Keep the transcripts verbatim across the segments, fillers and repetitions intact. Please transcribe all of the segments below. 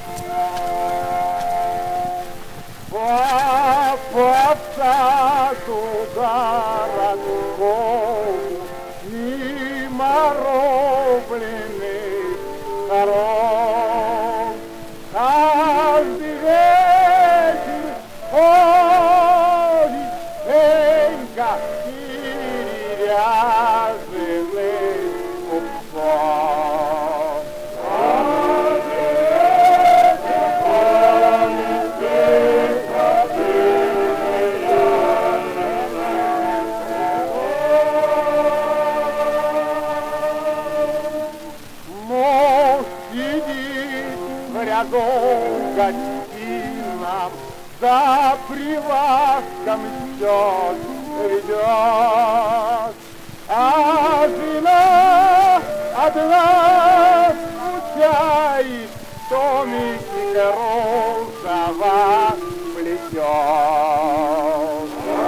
По саду городскому мимо рубленых хоров каждый вечер ходит Женька переряженный купцом. В рядом гостином за прилавком счет ведет, а жена одна скучает, томики кружева плетет.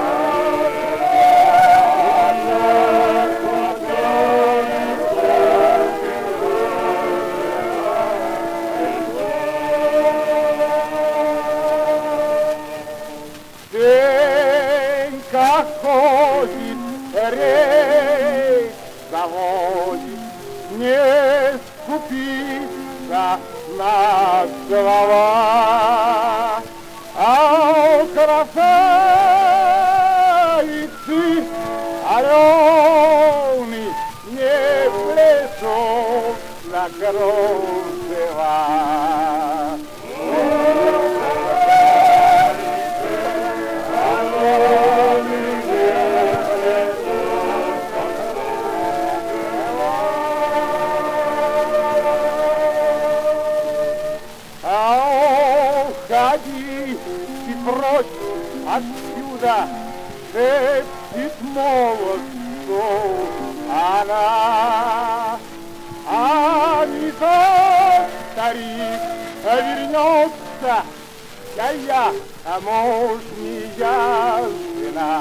Женька ходит, рейс заводит, не скупится над голова, а у красавицы арены не пляшут на кружева. Уходи и прочь отсюда, шепчет молодцу она. А не то старик вернется, я я мужняя жена.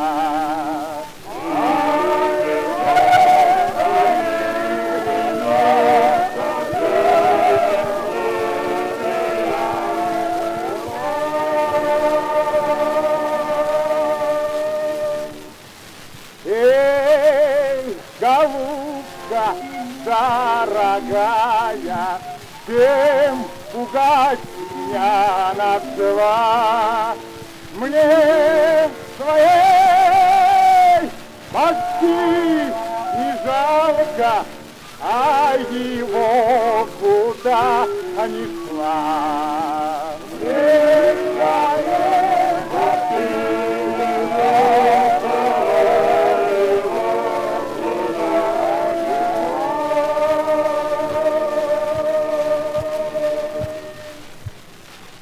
Эй, голубка дорогая, чем пугать меня начала? Мне своей мозги не жалко, а его куда несла.